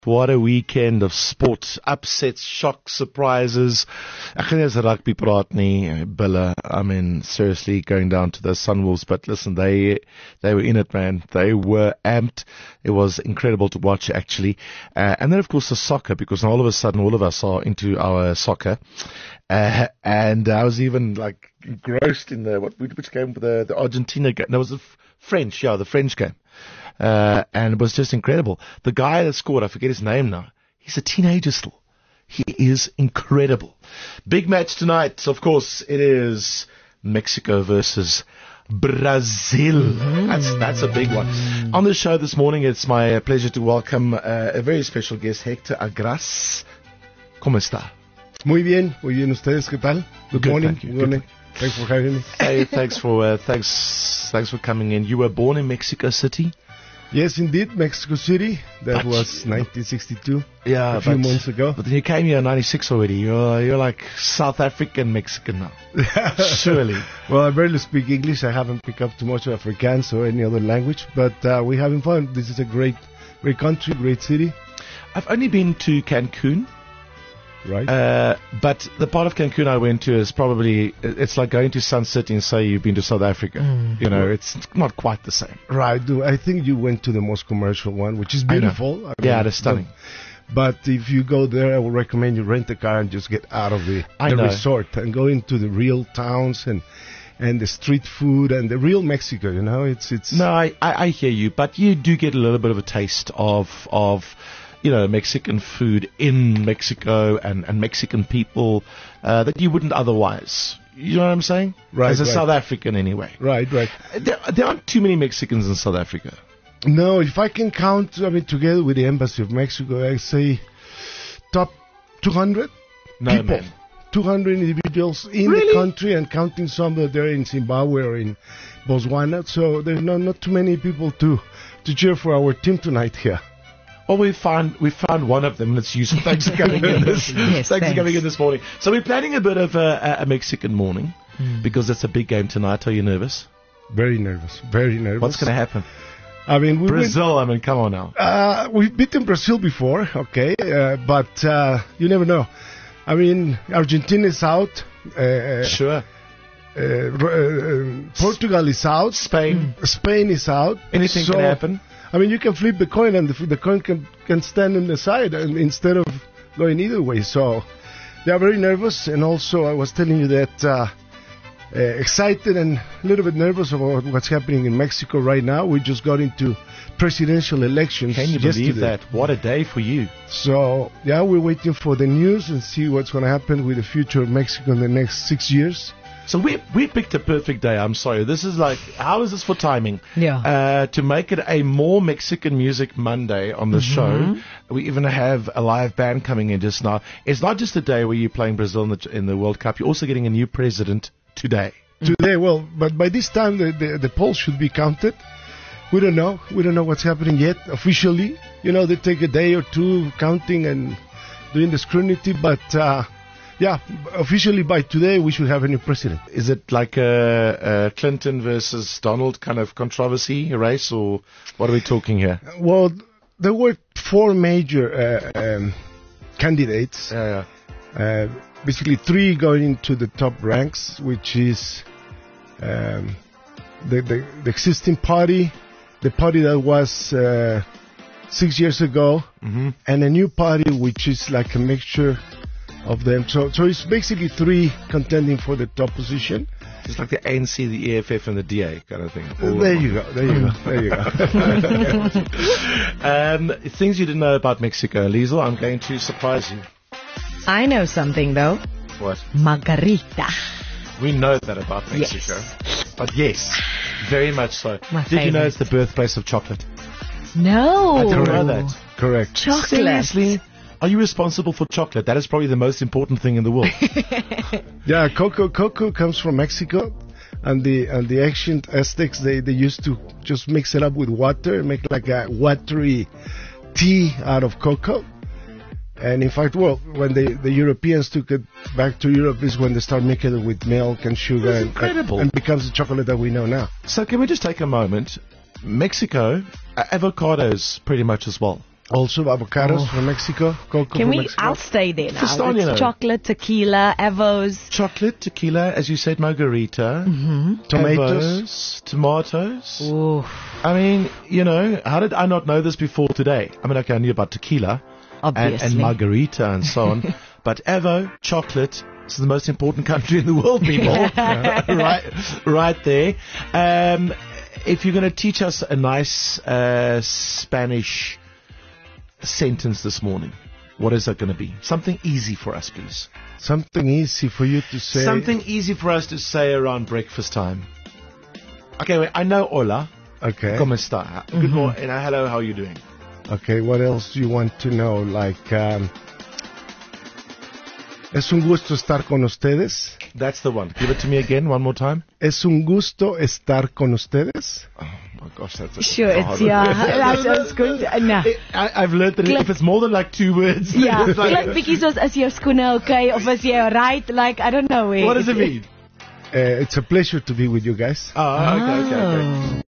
What a weekend of sport, upsets, shocks, surprises. Ek gaan nie as rugby praat nie, Billa. I mean, seriously, going down to the Sunwolves. But listen, they were in it, man. They were amped. It was incredible to watch, actually. And then, of course, the soccer, because all of a sudden, all of us are into our soccer. And I was even, like, engrossed in which game? The Argentina game. No, it was the French game. And it was just incredible. The guy that scored, I forget his name now, he's a teenager still. He is incredible. Big match tonight, of course, it is Mexico versus Brazil. That's a big one. On the show this morning, it's my pleasure to welcome a very special guest, Hector Agras. ¿Cómo está? Muy bien. ¿Ustedes qué tal? Good morning. Thank you. Good morning. Thanks for having me. Hey, thanks for coming in. You were born in Mexico City? Yes, indeed, Mexico City. That was 1962. Yeah, a few months ago. But then you came here in 96 already. You're like South African Mexican now. Surely. Well, I barely speak English. I haven't picked up too much Afrikaans or any other language. But we're having fun. This is a great country, great city. I've only been to Cancun. Right. But the part of Cancun I went to is it's like going to Sun City and say you've been to South Africa. You know, it's not quite the same. Right. I think you went to the most commercial one, which is beautiful. I mean, it's stunning. But if you go there, I would recommend you rent a car and just get out of the resort and go into the real towns and the street food and the real Mexico, you know. It's. No, I hear you, but you do get a little bit of a taste of Mexican food in Mexico and Mexican people that you wouldn't otherwise. You know what I'm saying? Right. As a South African, anyway. Right. There aren't too many Mexicans in South Africa. No, if I can count, together with the Embassy of Mexico, I say top 200 people. Man. 200 individuals in the country and counting some that are in Zimbabwe or in Botswana. So there's not too many people to cheer for our team tonight here. Well, we found one of them. Let's use them. Thanks for coming in this. Thanks for coming in this morning. So we're planning a bit of a Mexican morning because it's a big game tonight. Are you nervous? Very nervous. Very nervous. What's going to happen? Brazil. Come on now. We've beaten Brazil before, okay, but you never know. Argentina is out. Sure. Portugal is out. Spain is out. Anything can happen. You can flip the coin and the coin can stand on the side instead of going either way. So they are very nervous. And also I was telling you that excited and a little bit nervous about what's happening in Mexico right now. We just got into presidential elections. Can you believe that? What a day for you. So, yeah, we're waiting for the news and see what's going to happen with the future of Mexico in the next 6 years. So we picked a perfect day. I'm sorry. This is like, how is this for timing? Yeah. To make it a more Mexican Music Monday on the show, we even have a live band coming in just now. It's not just a day where you're playing Brazil in the World Cup. You're also getting a new president today. Well, but by this time the polls should be counted. We don't know. We don't know what's happening yet officially. They take a day or two counting and doing the scrutiny, but. Yeah, officially by today we should have a new president. Is it like a Clinton versus Donald kind of controversy race, or what are we talking here? Well, there were four major candidates. Basically, three going into the top ranks, which is the existing party, the party that was 6 years ago, and a new party which is like a mixture of them. So it's basically three contending for the top position. It's like the ANC, the EFF, and the DA kind of thing. There you go. Things you didn't know about Mexico. Liesl, I'm going to surprise you. I know something, though. What? Margarita. We know that about Mexico. Yes. But yes, very much so. Did you know it's the birthplace of chocolate? No. I didn't know that. Correct. Chocolate. Seriously? Are you responsible for chocolate? That is probably the most important thing in the world. Yeah, cocoa comes from Mexico, and the ancient Aztecs they used to just mix it up with water and make like a watery tea out of cocoa. And in fact, when the Europeans took it back to Europe is when they started making it with milk and sugar. That's incredible. And becomes the chocolate that we know now. So can we just take a moment? Mexico, avocados pretty much as well. Also, avocados from Mexico. Cocoa Can from we? Mexico. I'll stay there now. Festoniano. It's chocolate, tequila, avos. Chocolate, tequila, as you said, margarita, Tomatoes. tomatoes. Ooh, I mean, you know, how did I not know this before today? I mean, okay, I knew about tequila and obviously. margarita and so on, but Evo, chocolate, this is the most important country in the world, people. right there. If you're going to teach us a nice Spanish sentence this morning, what is that going to be? Something easy for us, please. Something easy for you to say. Something easy for us to say around breakfast time. Okay, wait, I know hola. Okay. ¿Cómo está? Good morning. Hello, how are you doing? Okay, what else do you want to know? Like, es un gusto estar con ustedes. That's the one. Give it to me again, one more time. Es un gusto estar con ustedes. Oh my gosh, that's a Sure, hard it's, one. yeah, that's good. No. I've learned that if it's more than like 2 words, Ja, it's like, klink bietjie soos is jou skoene okay of is jy right? Like I don't know. what does it mean? It's a pleasure to be with you guys. Oh, okay.